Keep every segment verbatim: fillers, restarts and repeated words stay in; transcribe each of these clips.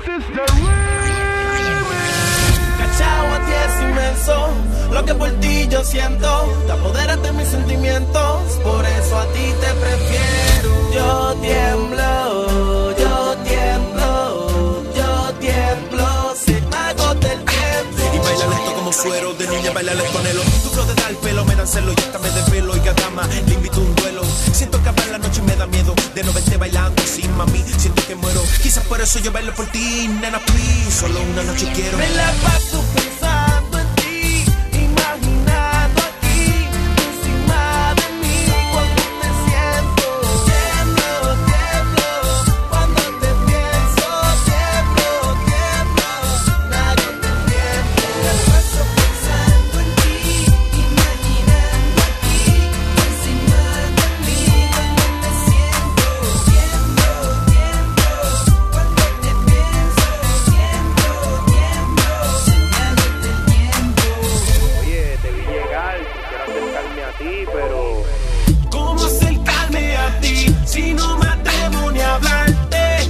is the remix. Cachao a ti es inmenso, lo que por ti yo siento, te apoderas de mis sentimientos, por eso a ti te prefiero. Yo tiemblo, yo tiemblo, yo tiemblo, se me agota el tiempo. Y bailar esto como suero, de niña bailarle con el tu flow de dar pelo, me dan celo y hasta me desvelo. Y cada dama le invito a un duelo. Siento que hablar la noche me da miedo de no verte bailando sin mami, siento que muero. Quizás por eso yo bailo por ti, nena, please. Solo una noche quiero. Me la paso pensando en ti, imaginando aquí, encima de mí, cuando te siento. Tiemblo, tiemblo, cuando te pienso. Tiemblo, tiemblo, nadie te entiende. Me la paso pensando en ti, imaginando aquí, encima de mí, cuando te siento. Tiemblo, tiemblo, cuando te pienso. Tiemblo, tiemblo, señales del tiempo. Oye, te vi llegar, quisiera acercarme a ti, pero ¿Cómo acercarme a ti si no me atrevo ni a hablarte?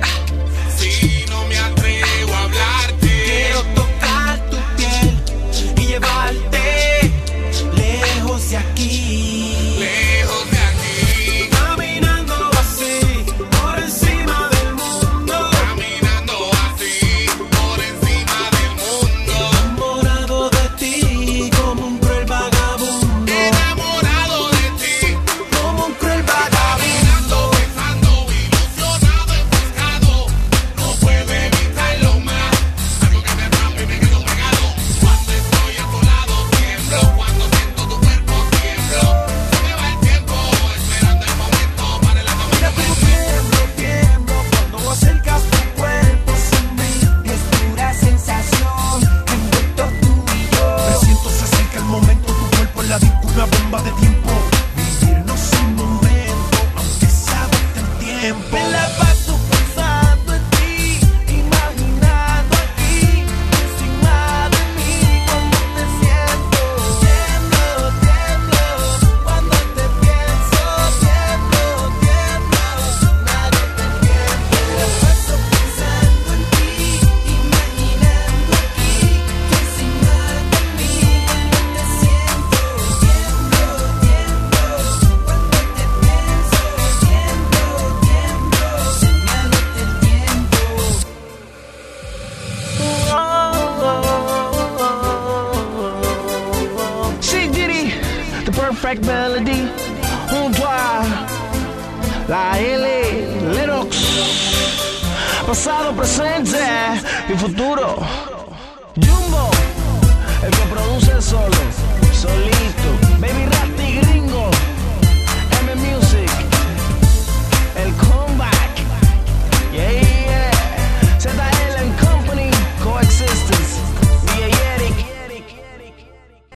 Si no me atrevo a hablarte, Quiero tocar tu piel y llevarte lejos de aquí. lejos de aquí, Caminando así por encima del mundo, caminando así por encima del mundo, enamorado de ti como un cruel vagabundo, enamorado de ti, como un cruel vagabundo. caminando, pensando, ilusionado, enfocado, no puedo evitarlo más, algo que me atrapa y me quedo pegado, cuando estoy a tu lado tiemblo, cuando siento tu cuerpo tiemblo, se me va el tiempo, esperando el momento para el Mira cómo tiemblo, tiemblo cuando acercas tu cuerpo a mí. Es pura sensación, envuelto tú y yo. Presiento se acerca el momento, tu cuerpo en la disco, una bomba de tiempo. Vivirnos sin momento, aunque sabe el tiempo. Me la paso pensando en ti, imaginando aquí, encima de mí, cuando te siento. Tiemblo, tiemblo, cuando te pienso. Tiemblo, tiemblo, nadie te entiende. Me la paso pensando en ti, imaginando aquí, encima de mí, cuando te siento. Tiemblo, tiemblo, cuando te pienso. Tiemblo, tiemblo, señales del tiempo. Sí, Diddy, the perfect melody. Junto a la L, Lennox. Pasado, presente y futuro. Jumbo.